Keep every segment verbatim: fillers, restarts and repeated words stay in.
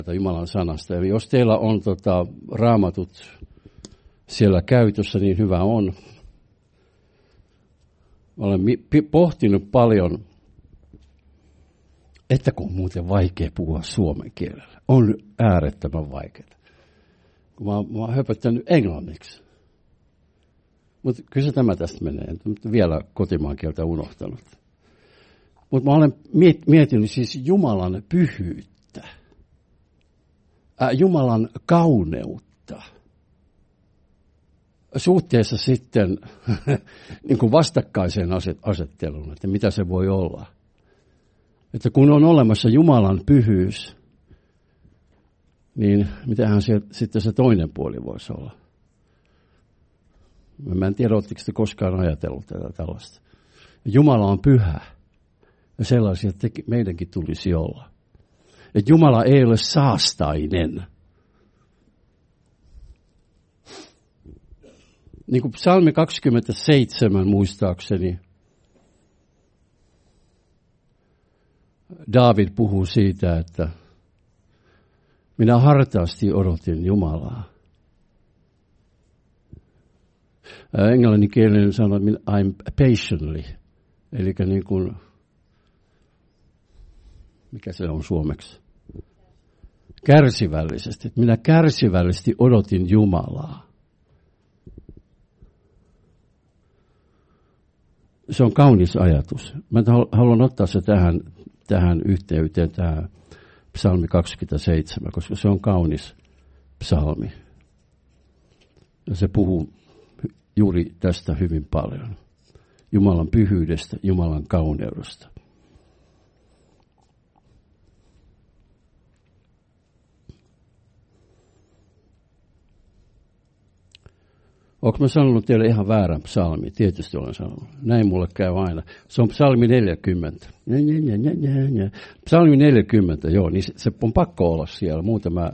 Jumalan sanasta. Eli jos teillä on tota, raamatut siellä käytössä, niin hyvä on. Olen pohtinut paljon, että kun on muuten vaikea puhua suomen kielellä. On äärettömän vaikeaa. Kun mä, mä oon höpöttänyt englanniksi. Mutta kyllä se tämä tästä menee. En vielä kotimaan kieltä unohtanut. Mutta mä olen miettinyt siis Jumalan pyhyyttä. Äh, Jumalan kauneutta. Suhteessa sitten niin kuin vastakkaiseen asetteluun, että mitä se voi olla. Että kun on olemassa Jumalan pyhyys, niin mitähän se, sitten se toinen puoli voisi olla. Mä en tiedä, oletteko te koskaan ajatellut tätä tällaista. Jumala on pyhä. Ja sellaisia, että meidänkin tulisi olla. Että Jumala ei ole saastainen. Niin kuin psalmi kaksikymmentäseitsemän muistaakseni, Daavid puhuu siitä, että minä hartaasti odotin Jumalaa. Englanninkielinen sanoo, I'm patiently, eli niin kuin, mikä se on suomeksi? Kärsivällisesti. Minä kärsivällisesti odotin Jumalaa. Se on kaunis ajatus. Mä haluan ottaa se tähän, tähän yhteyteen, tähän psalmi kaksikymmentäseitsemän, koska se on kaunis psalmi. Ja se puhuu juuri tästä hyvin paljon. Jumalan pyhyydestä, Jumalan kauneudesta. Onko mä sanonut teille ihan väärän psalmi? Tietysti olen sanonut. Näin mulle käy aina. Se on psalmi neljäkymmentä. Nä, nä, nä, nä, nä. Psalmi neljäkymmentä, joo, niin se, se on pakko olla siellä. Muuten mä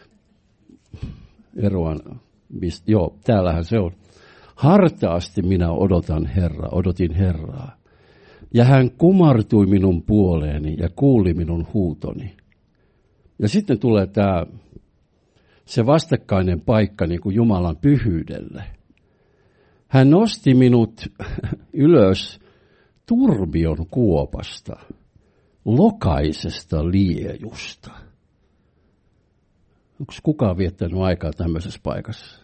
eroan. Mist, joo, täällähän se on. Hartaasti minä odotan Herraa, odotin Herraa. Ja hän kumartui minun puoleeni ja kuuli minun huutoni. Ja sitten tulee tämä, se vastakkainen paikka niin kuin Jumalan pyhyydelle. Hän nosti minut ylös turbion kuopasta, lokaisesta liejusta. Onko kukaan viettänyt aikaa tämmöisessä paikassa?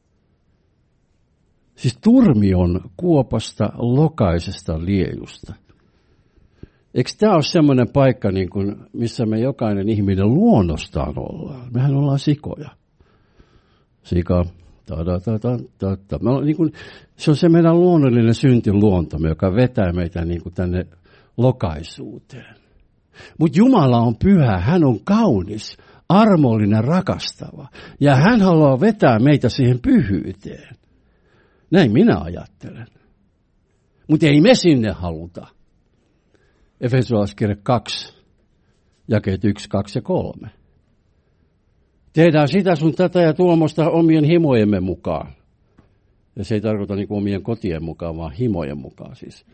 Siis turmion kuopasta, lokaisesta liejusta. Eikö tämä ole semmoinen paikka, niin kuin, missä me jokainen ihminen luonnostaan ollaan? Mehän ollaan sikoja. Sika, ta ta ta ta ta. Niin kuin, se on se meidän luonnollinen syntiluontomme, joka vetää meitä niin kuin tänne lokaisuuteen. Mutta Jumala on pyhä, hän on kaunis, armollinen, rakastava. Ja hän haluaa vetää meitä siihen pyhyyteen. Näin minä ajattelen. Mutta ei me sinne haluta. Efesolaiskirja kaksi, jakeet yksi, kaksi ja kolme. Tehdään sitä sun tätä ja tuomosta omien himojemme mukaan. Ja se ei tarkoita niin kuin omien kotien mukaan, vaan himojen mukaan siis.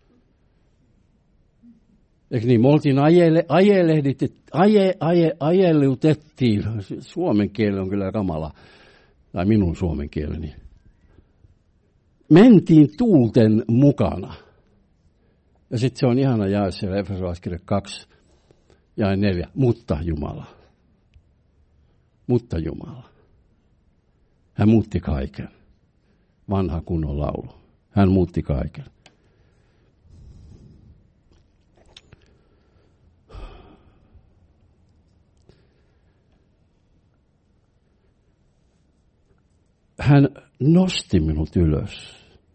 Eikö niin? Me oltiin ajele, ajelehditty, aje, aje, ajelutettiin. Suomen kieli on kyllä kamala. Tai minun suomen kieleni. Mentiin tuulten mukana. Ja sitten se on ihana jae siellä Efesolaiskirja kaksi ja neljä. Mutta Jumala. Mutta Jumala. Hän muutti kaiken. Vanha kunnon laulu. Hän muutti kaiken. Hän nosti minut ylös.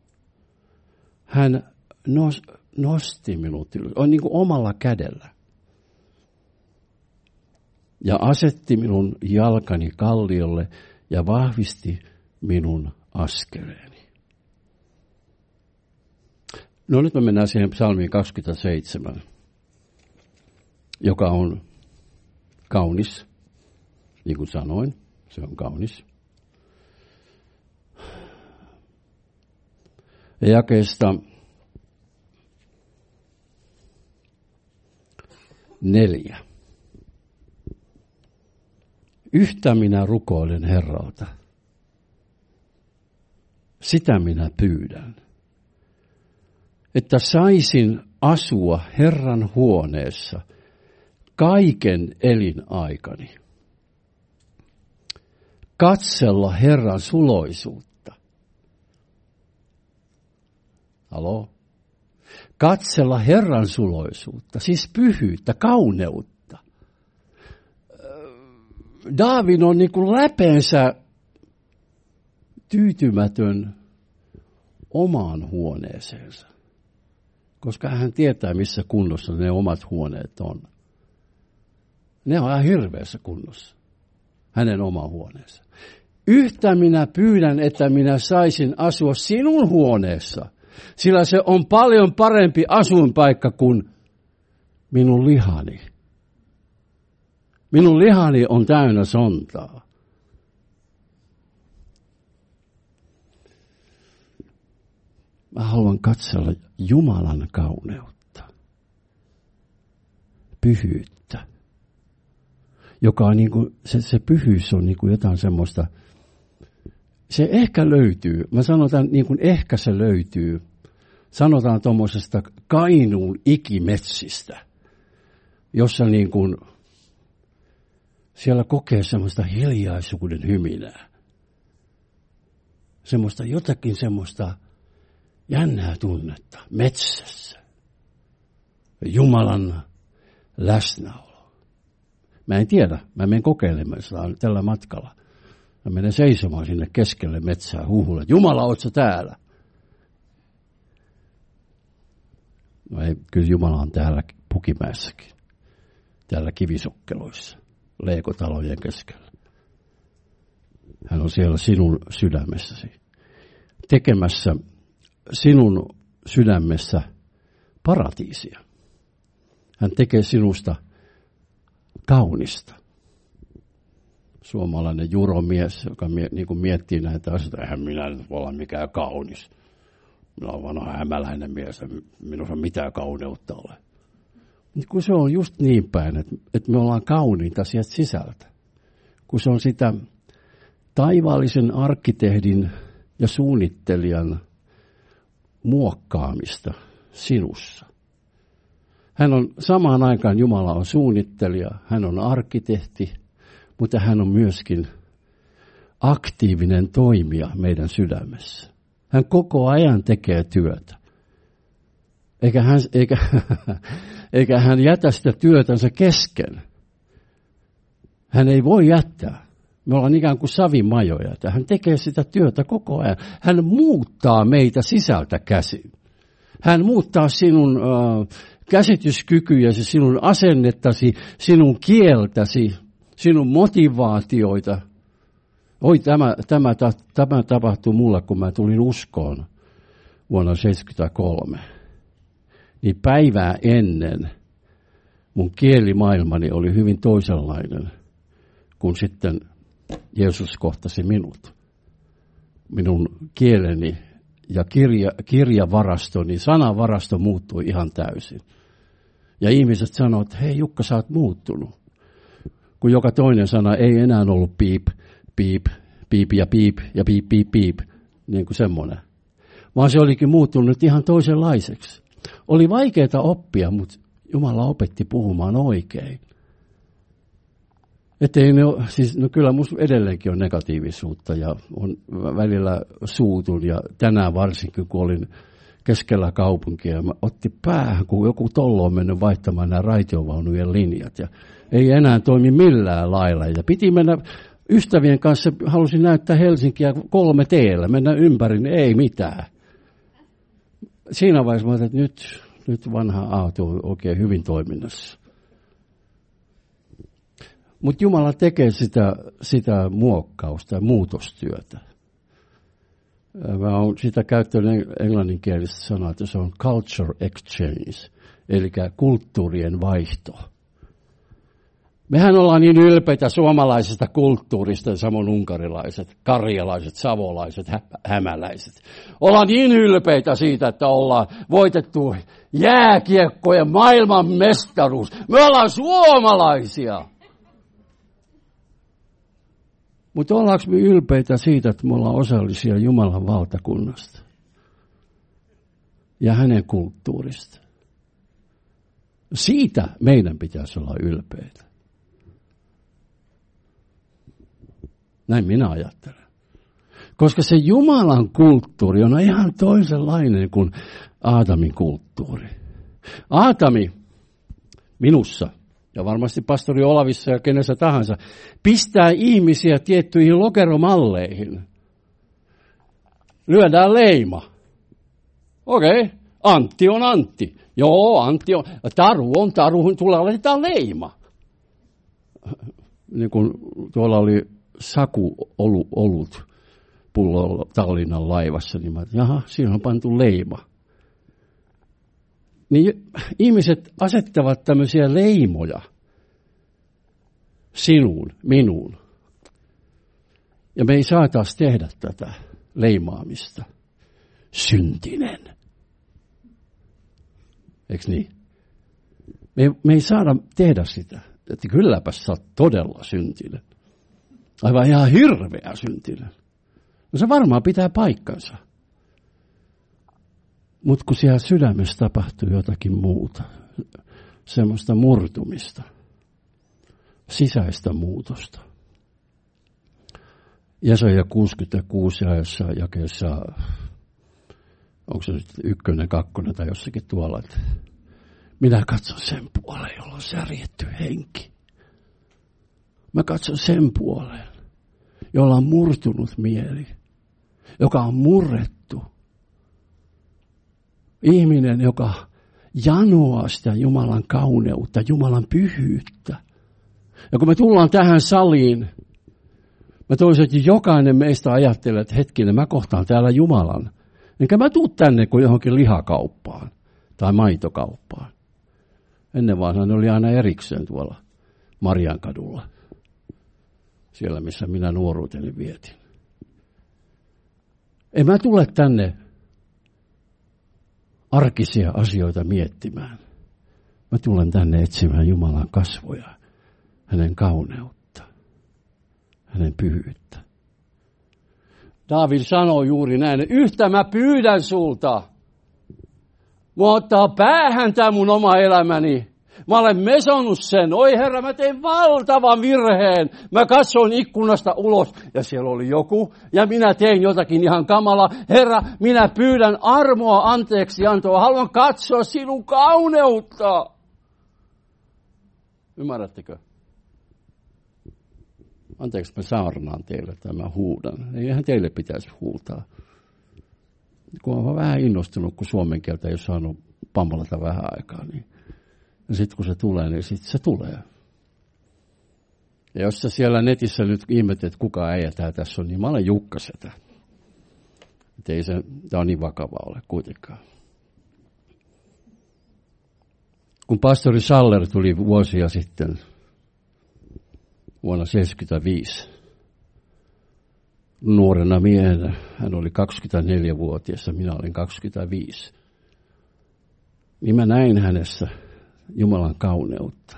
Hän nos, nosti minut ylös. On niin kuin omalla kädellä. Ja asetti minun jalkani kalliolle ja vahvisti minun askeleeni. No nyt me mennään siihen psalmiin kaksikymmentäseitsemän, joka on kaunis, niin kuin sanoin, se on kaunis. Ja jakeesta neljä. Yhtä minä rukoilen Herralta. Sitä minä pyydän. Että saisin asua Herran huoneessa kaiken elinaikani. Katsella Herran suloisuutta. Haloo? Katsella Herran suloisuutta, siis pyhyyttä, kauneutta. Daavid on niin kuin läpeensä tyytymätön omaan huoneeseensa, koska hän tietää, missä kunnossa ne omat huoneet on. Ne on ihan hirveässä kunnossa, hänen oma huoneensa. Yhtä minä pyydän, että minä saisin asua sinun huoneessa, sillä se on paljon parempi asuinpaikka kuin minun lihani. Minun lihani on täynnä sontaa. Mä haluan katsella Jumalan kauneutta, pyhyyttä, joka on niin kuin, se, se pyhyys on niin kuin jotain semmoista, se ehkä löytyy, mä sanotaan niin kuin ehkä se löytyy, sanotaan tuommoisesta Kainuun ikimetsistä, jossa niin kuin, siellä kokee semmoista hiljaisuuden hyminää, semmoista jotakin semmoista jännää tunnetta metsässä, Jumalan läsnäolo. Mä en tiedä, mä menen kokeilemaan sitä tällä matkalla. Mä menen seisomaan sinne keskelle metsää huuhulle. Jumala, ootko täällä? No ei, kyllä Jumala on täällä Pukimäessäkin, täällä kivisokkeloissa, leekotalojen keskellä. Hän on siellä sinun sydämessäsi, tekemässä sinun sydämessä paratiisia. Hän tekee sinusta kaunista. Suomalainen juromies, joka mie, niin kuin miettii näitä asioita, eihän minä nyt voi olla mikään kaunis. Minä olen vanha hämäläinen mies, minussa mitään kauneutta ole. Mutta kun se on just niin päin, että, että me ollaan kauniita sieltä sisältä. Kun se on sitä taivaallisen arkkitehdin ja suunnittelijan muokkaamista sinussa. Hän on samaan aikaan, Jumala on suunnittelija, hän on arkkitehti, mutta hän on myöskin aktiivinen toimija meidän sydämessä. Hän koko ajan tekee työtä. Eikä hän, eikä, eikä hän jätä sitä työtänsä kesken. Hän ei voi jättää. Me ollaan ikään kuin savimajoja. Hän tekee sitä työtä koko ajan. Hän muuttaa meitä sisältä käsin. Hän muuttaa sinun äh, käsityskykyjäsi, sinun asennettasi, sinun kieltäsi, sinun motivaatioita. Oi, tämä, tämä, tämä tapahtui mulla, kun mä tulin uskoon vuonna seitsemänkymmentäkolme. Niin päivää ennen mun kielimaailmani oli hyvin toisenlainen, kun sitten Jeesus kohtasi minut. Minun kieleni ja kirja, kirjavarastoni, sanavarasto muuttui ihan täysin. Ja ihmiset sanoivat, että hei Jukka, sä oot muuttunut. Kun joka toinen sana ei enää ollut piip, piip, piip ja piip ja piip, piip, piip, niin kuin semmoinen. Vaan se olikin muuttunut ihan toisenlaiseksi. Oli vaikeaa oppia, mutta Jumala opetti puhumaan oikein. Ettei ne ole, siis, no kyllä minusta edelleenkin on negatiivisuutta ja on välillä suutun ja tänään varsinkin, kun olin keskellä kaupunkia, mä otti päähän, kun joku tollo on mennyt vaihtamaan nämä raitiovaunujen linjat ja ei enää toimi millään lailla. Ja piti mennä ystävien kanssa, halusin näyttää Helsinkiä kolme teellä, mennä ympäri, niin ei mitään. Siinä vaiheessa mä ajattelin, että nyt, nyt vanha auto on oikein hyvin toiminnassa. Mutta Jumala tekee sitä, sitä muokkausta ja muutostyötä. Mä oon sitä käyttänyt englanninkielistä sanaa, että se on culture exchange, eli kulttuurien vaihto. Mehän ollaan niin ylpeitä suomalaisesta kulttuurista, samoin unkarilaiset, karjalaiset, savolaiset, hä- hämäläiset. Ollaan niin ylpeitä siitä, että ollaan voitettu jääkiekkojen maailmanmestaruus. Me ollaan suomalaisia. Mutta ollaanko me ylpeitä siitä, että me ollaan osallisia Jumalan valtakunnasta ja hänen kulttuurista? Siitä meidän pitäisi olla ylpeitä. Näin minä ajattelen. Koska se Jumalan kulttuuri on ihan toisenlainen kuin Aatamin kulttuuri. Aatami minussa, ja varmasti pastori Olavissa ja kenessä tahansa, pistää ihmisiä tiettyihin lokeromalleihin. Lyödään leima. Okei, okay. Antti on Antti. Joo, Antti on. Taru on Taru, tulee laitetaan leima. Niin kuin tuolla oli Saku olut pullo Tallinnan laivassa, niin mä, jaha, siinä on pantu leima. Niin ihmiset asettavat tämmöisiä leimoja sinuun, minuun. Ja me ei saataisi tehdä tätä leimaamista. Syntinen. Eikö niin? Me, me ei saada tehdä sitä. Että kylläpä sä oot todella syntinen. Aivan ihan hirveä syntinen. No se varmaan pitää paikkansa. Mutta kun siellä sydämessä tapahtuu jotakin muuta, semmoista murtumista, sisäistä muutosta. Jesaja kuusikymmentäkuusi ajassa jakeessa, onko se nyt ykkönen, kakkonen tai jossakin tuolla, että minä katson sen puoleen, jolla on särjetty henki. Mä katson sen puoleen, jolla on murtunut mieli, joka on murrettu. Ihminen, joka janoaa sitä Jumalan kauneutta, Jumalan pyhyyttä. Ja kun me tullaan tähän saliin, mä toisin, että jokainen meistä ajattelee, että hetkinen, mä kohtaan täällä Jumalan. Enkä mä tuu tänne kuin johonkin lihakauppaan tai maitokauppaan. Ennen vanhaan oli aina erikseen tuolla Mariankadulla. Siellä, missä minä nuoruuteni vietin. En mä tule tänne arkisia asioita miettimään. Mä tulen tänne etsimään Jumalan kasvoja, hänen kauneutta, hänen pyhyyttä. Daavid sanoo juuri näin, että yhtä mä pyydän sulta. Mua ottaa päähän tää mun oma elämäni. Mä olen mesonnut sen. Oi Herra, mä tein valtavan virheen. Mä katsoin ikkunasta ulos ja siellä oli joku. Ja minä tein jotakin ihan kamalaa. Herra, minä pyydän armoa, anteeksi antoa. Haluan katsoa sinun kauneutta. Ymmärrättekö? Anteeksi, mä saarnaan teille tämän huudan. Eihän teille pitäisi huutaa. Kun olen vähän innostunut, kun suomen kieltä ei ole saanut pammalata vähän aikaa, niin ja sitten kun se tulee, niin sitten se tulee. Ja jos sä siellä netissä nyt ihmettelet, että kuka äijä tää tässä on, niin mä olen Jukka Setä. Että ei se, tää on niin vakava ole kuitenkaan. Kun pastori Saller tuli vuosia sitten, vuonna seitsemänkymmentäviisi, nuorena miehenä, hän oli kaksikymmentäneljävuotias ja minä olin kaksikymmentäviisi, niin mä näin hänessä Jumalan kauneutta.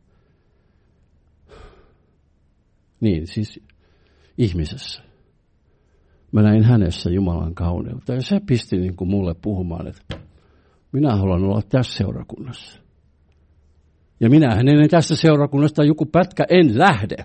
Niin, siis ihmisessä. Mä näin hänessä Jumalan kauneutta. Ja se pisti niin kuin mulle puhumaan, että minä haluan olla tässä seurakunnassa. Ja minähän ennen tästä seurakunnasta joku pätkä en lähde.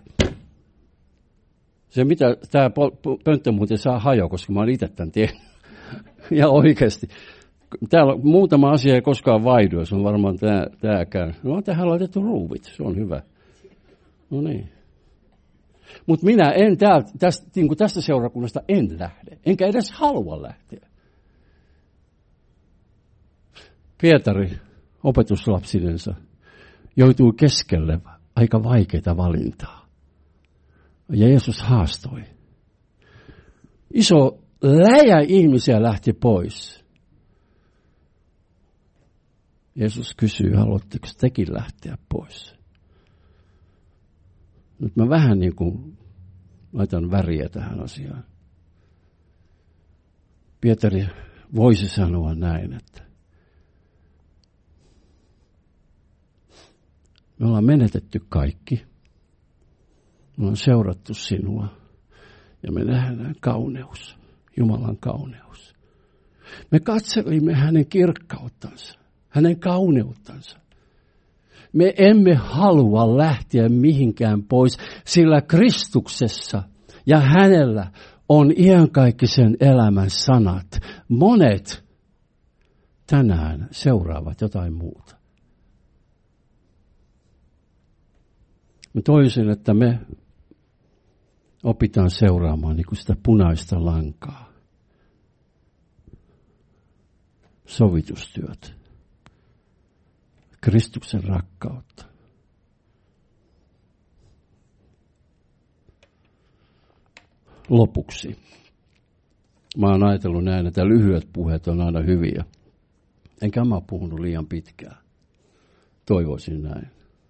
Se mitä tämä pönttö muuten saa hajoa, koska mä oon itse tämän tehnyt. Ja oikeasti. Täällä muutama asia ei koskaan vaihdu, se on varmaan tämä, tämäkään. No on tähän laitettu ruuvit, se on hyvä. No niin. Mutta minä en tää, tästä, niin kuin tästä seurakunnasta en lähde, enkä edes halua lähteä. Pietari opetuslapsinensa joutui keskelle aika vaikeita valintaa. Ja Jeesus haastoi. Iso läjä ihmisiä lähti pois. Jeesus kysyy, haluatteko tekin lähteä pois? Nyt mä vähän niin kuin laitan väriä tähän asiaan. Pietari voisi sanoa näin, että me ollaan menetetty kaikki. Me ollaan seurattu sinua. Ja me nähdään kauneus, Jumalan kauneus. Me katselimme hänen kirkkauttansa, hänen kauneuttansa. Me emme halua lähteä mihinkään pois, sillä Kristuksessa ja hänellä on iankaikkisen elämän sanat. Monet tänään seuraavat jotain muuta. Mä toivoisin, että me opitaan seuraamaan niin kuin sitä punaista lankaa. Sovitustyöt. Kristuksen rakkautta. Lopuksi. Mä oon ajatellut näin, että lyhyet puheet on aina hyviä. Enkä mä puhunut liian pitkään. Toivoisin näin.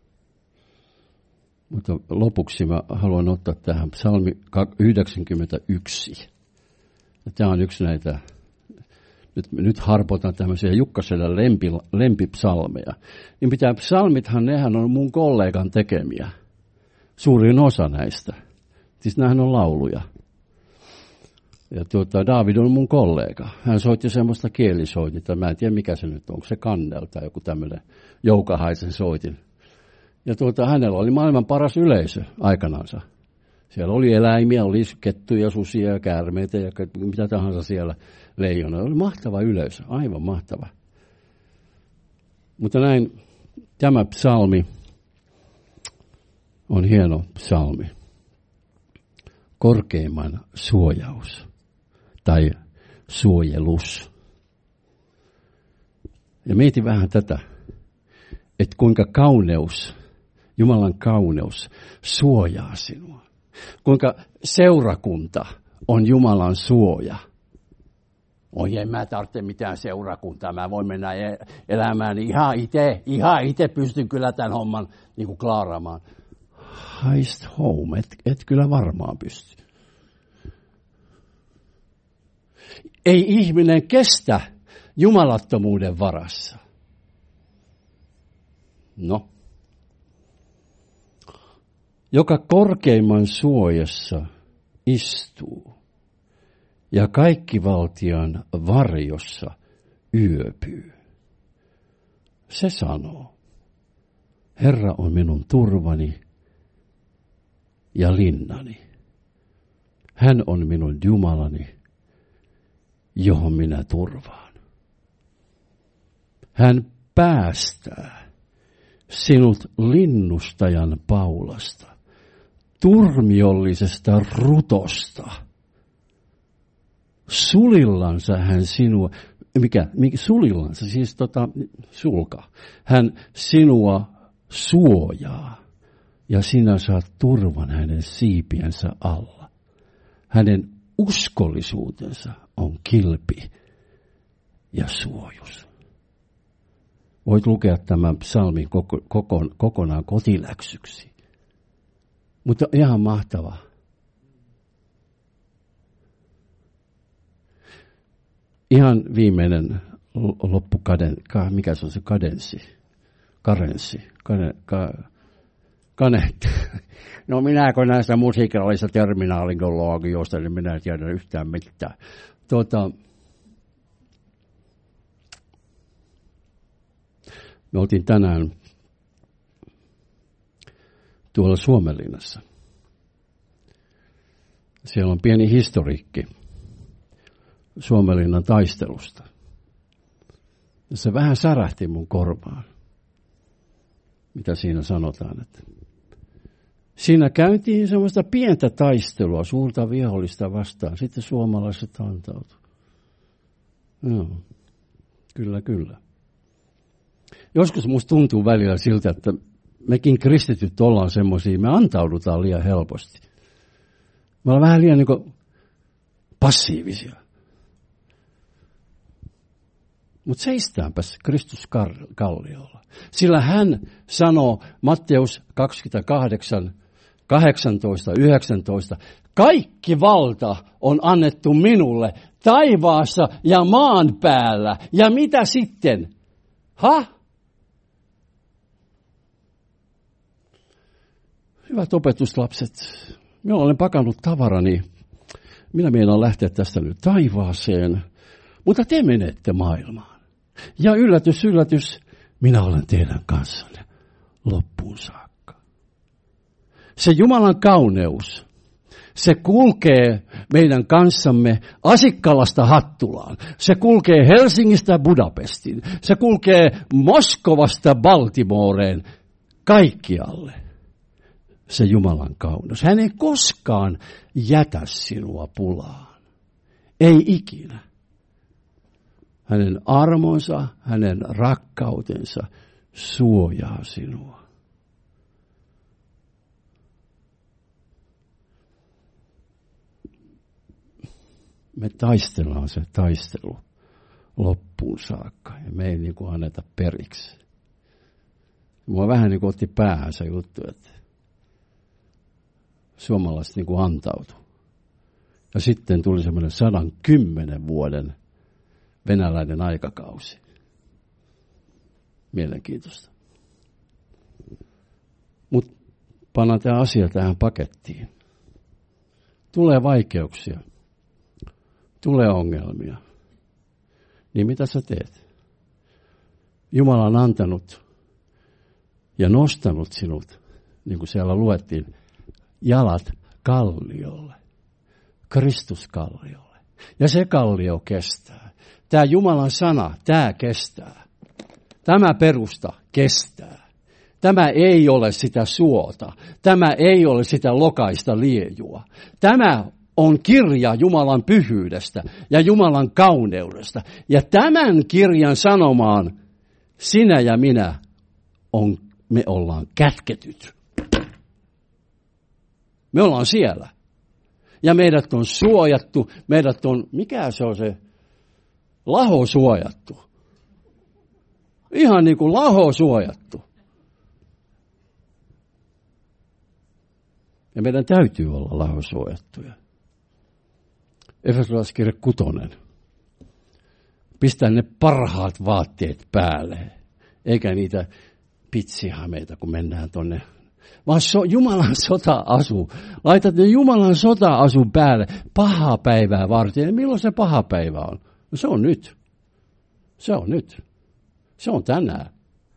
Mutta lopuksi mä haluan ottaa tähän psalmi yhdeksänkymmentäyksi. Ja tämä on yksi näitä, nyt, nyt harpotan tämmöisiä Jukkaselle lempi, lempipsalmeja. Niin pitää, psalmithan, nehän on mun kollegan tekemiä. Suurin osa näistä. Siis nämähän on lauluja. Ja tuota, David on mun kollega. Hän soitti semmoista kielisoitinta. Mä en tiedä mikä se nyt on. Onko se kannel tai joku tämmöinen joukahaisen soitin. Ja tuota, hänellä oli maailman paras yleisö aikanansa. Siellä oli eläimiä, oli kettuja, susia ja käärmeitä ja mitä tahansa siellä leijona. Oli mahtava yleisö, aivan mahtava. Mutta näin, tämä psalmi on hieno psalmi. Korkeimman suojaus tai suojelus. Ja mietin vähän tätä, että kuinka kauneus, Jumalan kauneus suojaa sinua. Kuinka seurakunta on Jumalan suoja. Oi, en mä tarvitse mitään seurakuntaa, mä voin mennä elämään ihan itse, ihan itse pystyn kyllä tämän homman niin kuin klaaraamaan. Haist home, et, et kyllä varmaan pysty. Ei ihminen kestä jumalattomuuden varassa. No. Joka korkeimman suojassa istuu ja kaikkivaltian varjossa yöpyy. Se sanoo, Herra on minun turvani ja linnani. Hän on minun Jumalani, johon minä turvaan. Hän päästää sinut linnustajan paulasta, turmiollisesta rutosta. Sulillansa hän sinua, mikä, mikä sulillansa, siis tota, sulka. Hän sinua suojaa ja sinä saat turvan hänen siipiensä alla. Hänen uskollisuutensa on kilpi ja suojus. Voit lukea tämän psalmin koko, koko, kokonaan kotiläksyksi. Mutta ihan mahtava. Ihan viimeinen loppukaden, mikä se on se kadenssi? Karenssi. Kane, ka, kanetti. No minä kun näistä musiikillisista terminaalingologioista, niin minä en tiedä yhtään mitään. Tuota, me oltiin tänään tuolla Suomenlinnassa. Siellä on pieni historiikki Suomenlinnan taistelusta. Se vähän särähti mun korvaan, mitä siinä sanotaan. Että siinä käytiin semmoista pientä taistelua, suurta vihollista vastaan. Sitten suomalaiset antautuivat. Joo, kyllä, kyllä. Joskus musta tuntuu välillä siltä, että mekin kristityt ollaan semmoisia, me antaudutaan liian helposti. Me ollaan vähän liian niin kuin passiivisia. Mutta seistäänpäs Kristus kalliolla. Sillä hän sanoo Matteus kaksikymmentäkahdeksan, kahdeksantoista, yhdeksäntoista, kaikki valta on annettu minulle taivaassa ja maan päällä. Ja mitä sitten? Ha? Hyvät opetuslapset, minä olen pakannut tavarani minä meinaan lähteä tästä nyt taivaaseen, mutta te menette maailmaan. Ja yllätys, yllätys, minä olen teidän kanssanne loppuun saakka. Se Jumalan kauneus, se kulkee meidän kanssamme Asikkalasta Hattulaan. Se kulkee Helsingistä Budapestiin. Se kulkee Moskovasta Baltimoreen, kaikkialle. Se Jumalan kauneus. Hän ei koskaan jätä sinua pulaan. Ei ikinä. Hänen armonsa, hänen rakkautensa suojaa sinua. Me taistellaan se taistelu loppuun saakka ja me ei niin kuin anneta periksi. Mua vähän niin kuin otti päähän se juttu, että suomalaiset niin kuin antautui. Ja sitten tuli semmoinen sadan kymmenen vuoden venäläinen aikakausi. Mielenkiintoista. Mutta pannaan tämä asia tähän pakettiin. Tulee vaikeuksia. Tulee ongelmia. Niin mitä sä teet? Jumala on antanut ja nostanut sinut, niin kuin siellä luettiin, jalat kalliolle. Kristuskalliolle. Ja se kallio kestää. Tämä Jumalan sana, tämä kestää. Tämä perusta kestää. Tämä ei ole sitä suota. Tämä ei ole sitä lokaista liejua. Tämä on kirja Jumalan pyhyydestä ja Jumalan kauneudesta. Ja tämän kirjan sanomaan sinä ja minä on, me ollaan kätketyt. Me ollaan siellä. Ja meidät on suojattu, meidät on, mikä se on se, laho suojattu. Ihan niin kuin laho suojattu. Ja meidän täytyy olla laho suojattuja. Efesolaiskirja kutonen. Pistää ne parhaat vaatteet päälle, eikä niitä pitsihameita, kun mennään tonne. Vaan so, Jumalan sota-asu. Laitat ne Jumalan sota-asun päälle pahaa päivää varten. Ja milloin se paha päivä on? No se on nyt. Se on nyt. Se on tänään.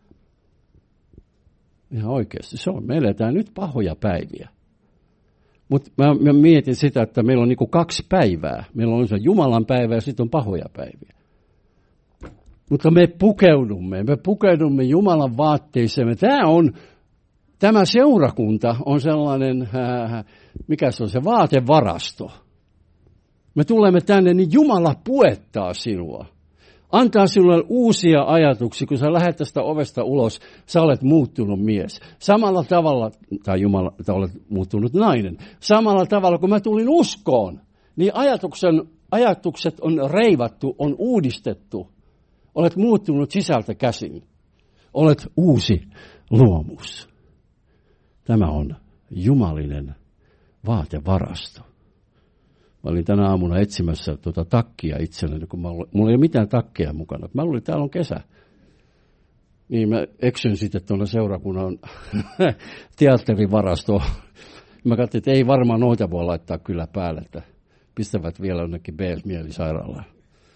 Ihan oikeasti. Se on. Me eletään nyt pahoja päiviä. Mutta mä, mä mietin sitä, että meillä on niinku kaksi päivää. Meillä on se Jumalan päivä ja sitten on pahoja päiviä. Mutta me pukeudumme, me pukeudumme Jumalan vaatteisemme. Tämä on, tämä seurakunta on sellainen, äh, mikä se on se vaatevarasto. Me tulemme tänne, niin Jumala puettaa sinua. Antaa sinulle uusia ajatuksia, kun sä lähdet tästä ovesta ulos, sä olet muuttunut mies. Samalla tavalla, tai Jumala, että olet muuttunut nainen. Samalla tavalla, kun mä tulin uskoon, niin ajatuksen, ajatukset on reivattu, on uudistettu. Olet muuttunut sisältä käsin. Olet uusi luomus. Tämä on jumalinen vaatevarasto. Mä olin tänä aamuna etsimässä tuota takkia itselleni, kun mä olin, mulla ei ole mitään takkeja mukana. Mä luulin, että täällä on kesä. Niin mä eksyn sitten tuonne seurakunnan teatterivarastoon. Mä katsoin, että ei varmaan noita voi laittaa kyllä päälle, että pistävät vielä jonnekin B-mielisairaalaan.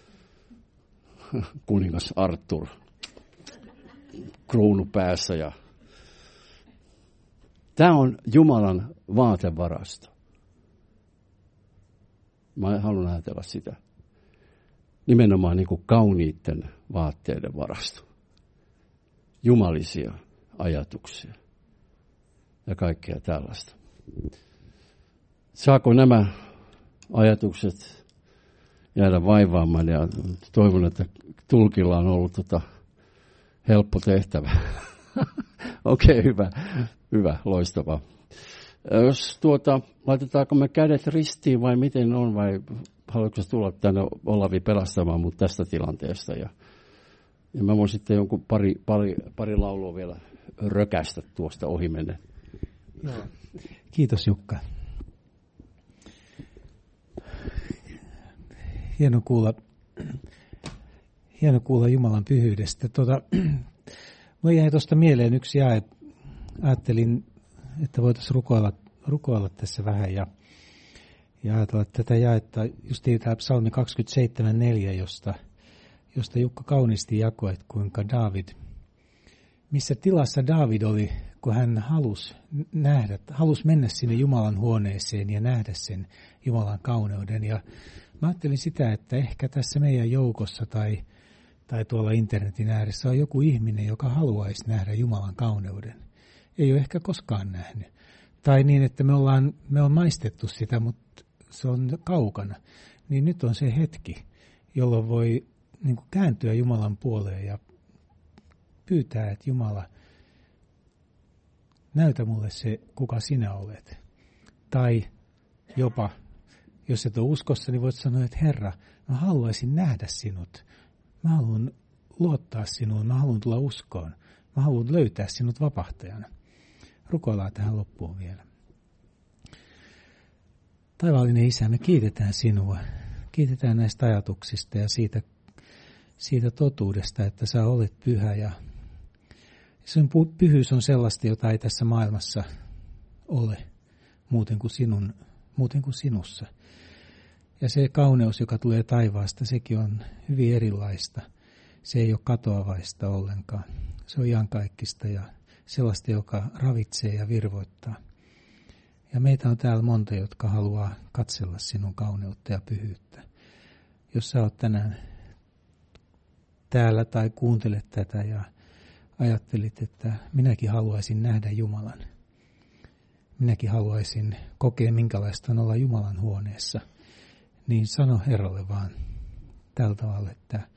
Kuningas Arthur, kruunu päässä. Ja... Tämä on Jumalan vaatevarasto. Mä haluan ajatella sitä. Nimenomaan niin kuin kauniitten vaatteiden varasto. Jumalisia ajatuksia ja kaikkea tällaista. Saako nämä ajatukset jäädä vaivaamaan, ja toivon, että tulkilla on ollut tota helppo tehtävä. Okei, okay, hyvä, hyvä, loistavaa. Jos tuota, laitetaanko me kädet ristiin vai miten on, vai haluatko tulla tänne Olavi pelastamaan mut tästä tilanteesta? Ja, ja mä voin sitten jonkun pari, pari, pari laulua vielä rökästä tuosta ohi mennä. Kiitos Jukka. Hieno kuulla, hieno kuulla Jumalan pyhyydestä. Tuota, mulla jäi tuosta mieleen yksi jae. Ajattelin, että voitaisiin rukoilla, rukoilla tässä vähän. Ja, Ja ajatella tätä jaetta, justiin tämä psalmi kaksikymmentäseitsemän neljä, josta, josta Jukka kauniisti jakoi, että kuinka Daavid, missä tilassa Daavid oli, kun hän halusi nähdä, halusi mennä sinne Jumalan huoneeseen ja nähdä sen Jumalan kauneuden. Ja mä ajattelin sitä, että ehkä tässä meidän joukossa tai, tai tuolla internetin ääressä on joku ihminen, joka haluaisi nähdä Jumalan kauneuden. Ei ole ehkä koskaan nähnyt. Tai niin, että me ollaan, me on maistettu sitä, mutta se on kaukana. Niin nyt on se hetki, jolloin voi niin kuin kääntyä Jumalan puoleen ja pyytää, että Jumala, näytä mulle se, kuka sinä olet. Tai jopa, jos et ole uskossa, niin voit sanoa, että Herra, mä haluaisin nähdä sinut. Mä haluan luottaa sinuun, mä haluan tulla uskoon. Mä haluan löytää sinut vapahtajana. Rukoillaan tähän loppuun vielä. Taivaallinen Isä, me kiitetään sinua. Kiitetään näistä ajatuksista ja siitä, siitä totuudesta, että sä olet pyhä. Ja sen pyhyys on sellaista, jota ei tässä maailmassa ole muuten kuin, sinun, muuten kuin sinussa. Ja se kauneus, joka tulee taivaasta, sekin on hyvin erilaista. Se ei ole katoavaista ollenkaan. Se on iankaikkista ja sellaista, joka ravitsee ja virvoittaa. Ja meitä on täällä monta, jotka haluaa katsella sinun kauneutta ja pyhyyttä. Jos sä oot tänään täällä tai kuuntelet tätä ja ajattelit, että minäkin haluaisin nähdä Jumalan. Minäkin haluaisin kokea, minkälaista on olla Jumalan huoneessa. Niin sano Herralle vaan tällä tavalla, että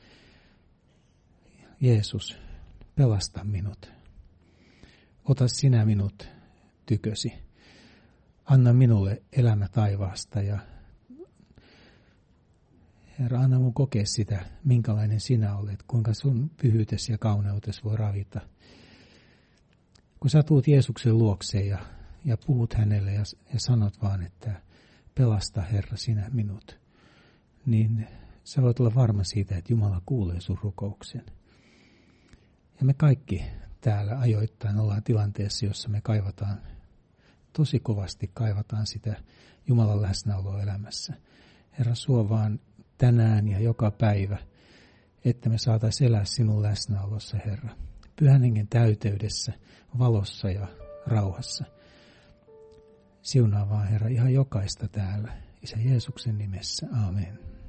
Jeesus, pelasta minut. Ota sinä minut tykösi. Anna minulle elämä taivaasta ja Herra, anna mun kokea sitä, minkälainen sinä olet, kuinka sun pyhyytesi ja kauneutesi voi ravita. Kun sä tuut Jeesuksen luokseen ja, ja puhut hänelle ja, ja sanot vaan, että pelasta Herra sinä minut, niin sä voit olla varma siitä, että Jumala kuulee sun rukouksen. Ja me kaikki täällä ajoittain ollaan tilanteessa, jossa me kaivataan, tosi kovasti kaivataan sitä Jumalan läsnäoloa elämässä. Herra, suo vaan tänään ja joka päivä, että me saataisiin elää sinun läsnäolossa, Herra. Pyhän hengen täyteydessä, valossa ja rauhassa. Siunaa vaan, Herra, ihan jokaista täällä. Isä Jeesuksen nimessä. Aamen.